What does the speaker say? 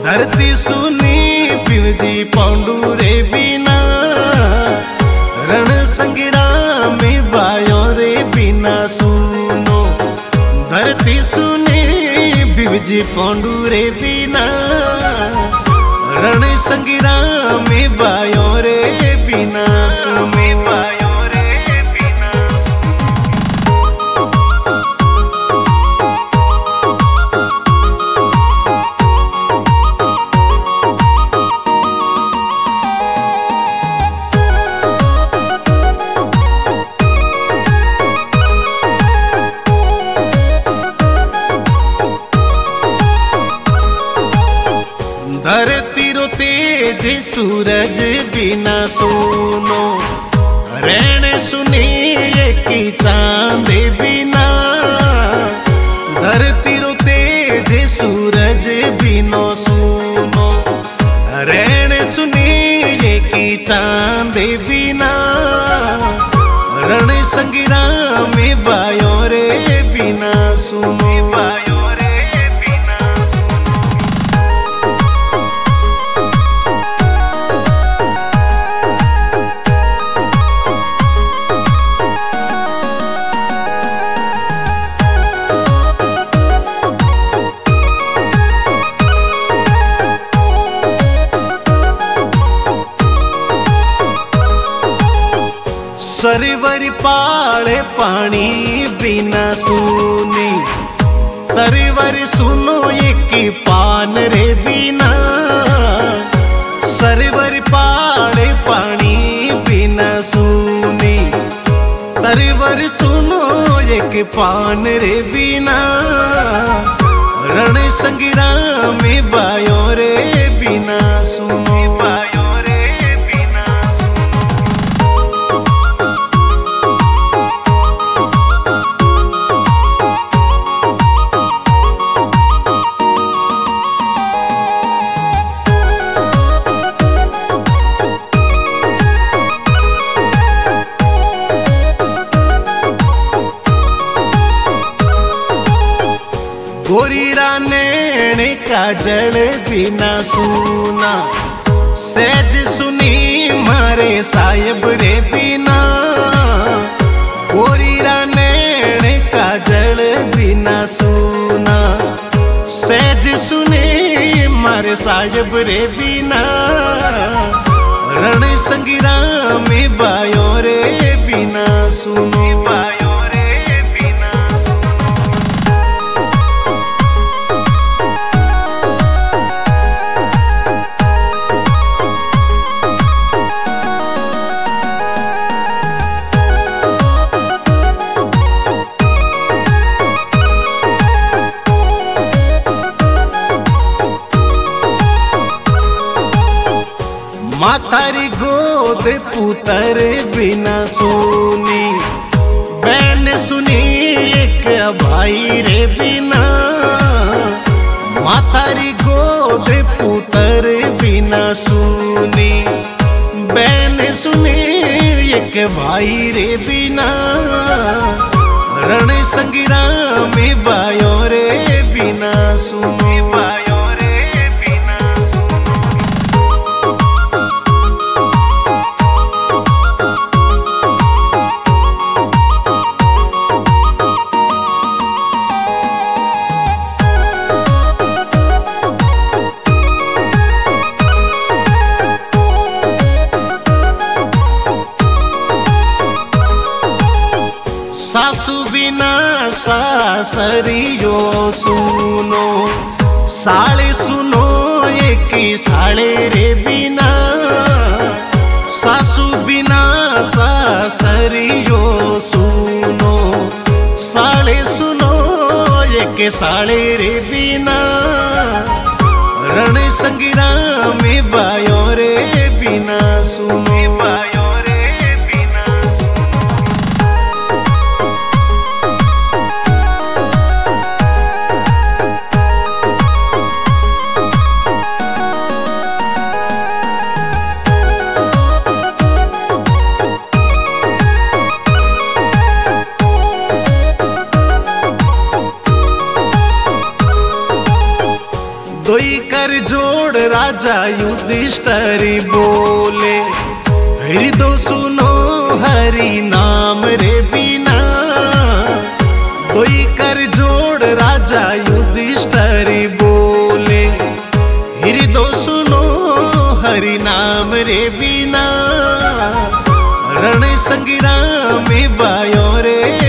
धरती सुनी बिवजी पांडू रे बिना, रण संग्राम में वायो रे बिना सुनो। धरती सुनी बिवजी पांडू रे बिना, रण संग्राम में वायो रे बिना सुनो। धरती रो तेज सूरज बिना सोनो, रैन सुनी एक चांद बिना। धरती रो तेज सूरज बिनो सुनो, रैन सुनी एक चांद बिना। रण संग्राम में वायो रे बिना सुनो। सरवर पाले पानी बिना सुनी, तरवर सुनो एक पान रे बिना। सरवर पाले पानी बिना सुनी, तरवर सुनो एक पान रे बिना। रण संग्राम में वायो रे बिना सुनो। गोरीरा नैन काजल बिना सुना, सहज सुनी मारे साहिब रे बिना। गोरीरा नैन काजल बिना सुना, सहज सुनी मारे साहिब रे बिना। रण संग्राम में वायो रे बिना सुनो। मातारी गोद पुतर बिना सुनी, बहन सुनी एक भाई रे बिना। मातारी गोद पुतर बिना सुनी, बहन सुनी एक भाई रे बिना। रण संग्राम में वायो रे बिना सुनो। सासू बिना सासरियो सुनो, साले सुनो एक साले रे बिना। सासू बिना सासरियो सुनो, साले सुनो एक साले रे बिना। रण संग्राम में वायो रे बिना सुनो। दोई कर जोड़ राजा युधिष्ठिर बोले, हृदय सुनो हरि नाम रे बिना। दोई कर जोड़ राजा युधिष्ठिर बोले, हृदय सुनो हरि नाम रे बिना। रण संग्राम में बायो रे